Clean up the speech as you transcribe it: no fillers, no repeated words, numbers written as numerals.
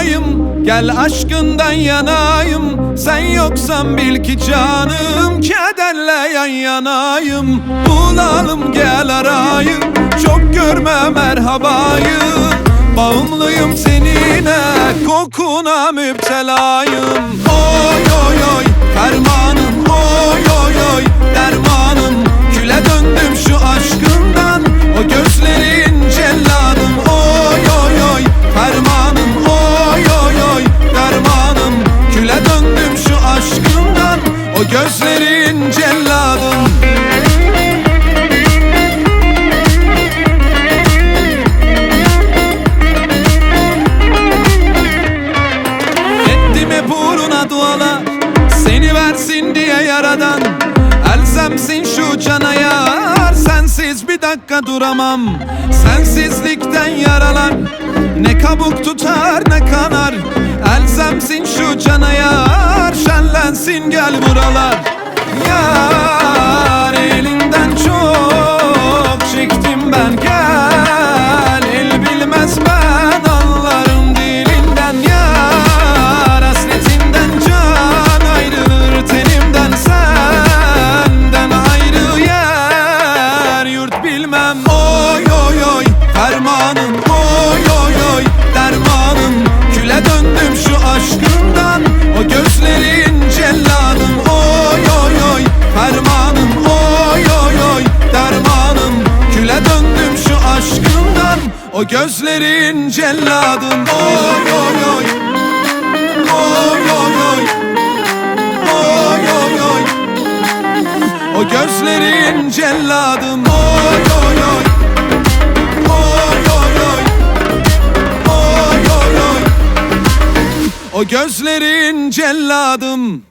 yanayım, gel aşkından yanayım. Sen yoksan bil ki canım, kederle yan yanayım. Bulalım gel arayı, çok görme merhabayı. Bağımlıyım seninle, kokuna müptelayım. Oy oy oy fermanım, oy oy oy dermanım. Küle döndüm şu aşkından, o gözlerin celladım. Oy oy oy fermanım, oy oy oy dermanım. Küle döndüm şu aşkından, o gözlerin celladım. Dualar seni versin diye yaradan, elzemsin şu cana yar. Sensiz bir dakika duramam, sensizlikten yaralar. Ne kabuk tutar ne kanar, elzemsin şu cana yar. Şenlensin gel buralar. Yar elinden çok çektim ben, gel. El bilmez ben anlarım dilinden yar. Hasretinden can ayrılır tenimden, senden ayrı yer yurt bilmem. Oy oy oy fermanım, oy oy oy dermanım. Küle döndüm şu aşkından, o gözlerin celladım. Oy oy oy fermanım, oy oy oy dermanım. Küle döndüm şu aşkından, o gözlerin celladım. Oy oy oy, oy oy oy, oy oy oy, o gözlerin celladım. Oy oy oy, oy oy oy, oy oy oy, o gözlerin celladım.